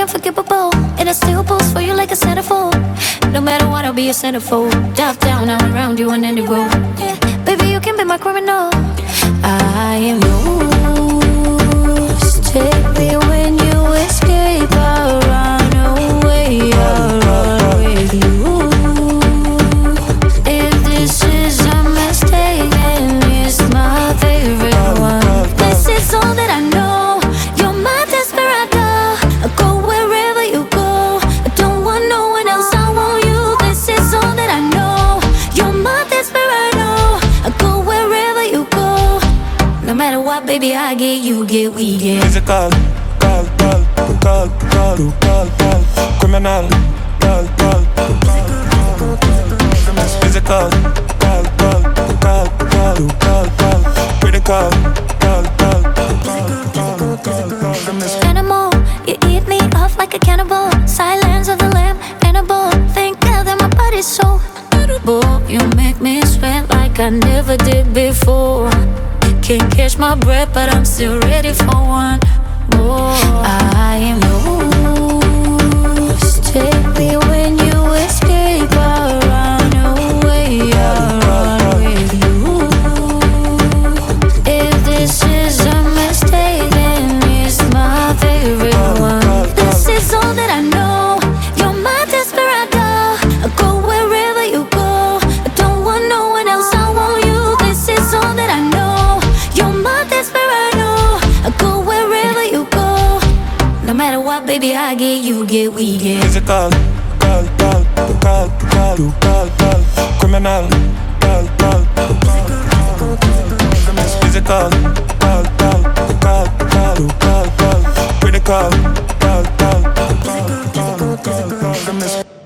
unforgivable, and I still pose for you like a centerfold. No matter what, I'll be a centerfold. Dive down, I'm around you on any road. Yeah, baby, you can be my criminal. I am yours. Take me when you escape. I'll run away. I'll run with you. If this is a mistake, then it's my favorite one. This is all that I know. You're my desperado. I'll go wherever you go. I don't want no one else. I want you. This is all that I know. You're my desperado. I'll go wherever you go. No matter what, baby, I get, you get, we get. Physical, criminal, physical, critical, Animal, you eat me off like a cannibal. Silence of the lamb, Annabelle. Thank God that my body's so edible. You make me sweat like I never did before. Can't catch my breath, but I'm still ready for one more. I am yours. Take me when you escape. I'll run away. I'll run with you. If this is a mistake, then it's my favorite one. This is all that I know. You're my desperado. I'll go wherever you go. I don't want no one else. I want you. This is all that I know. You're my desperado. I'll go wherever you go. No matter what, baby, I get, you get, we get. physical, criminal, physical, critical,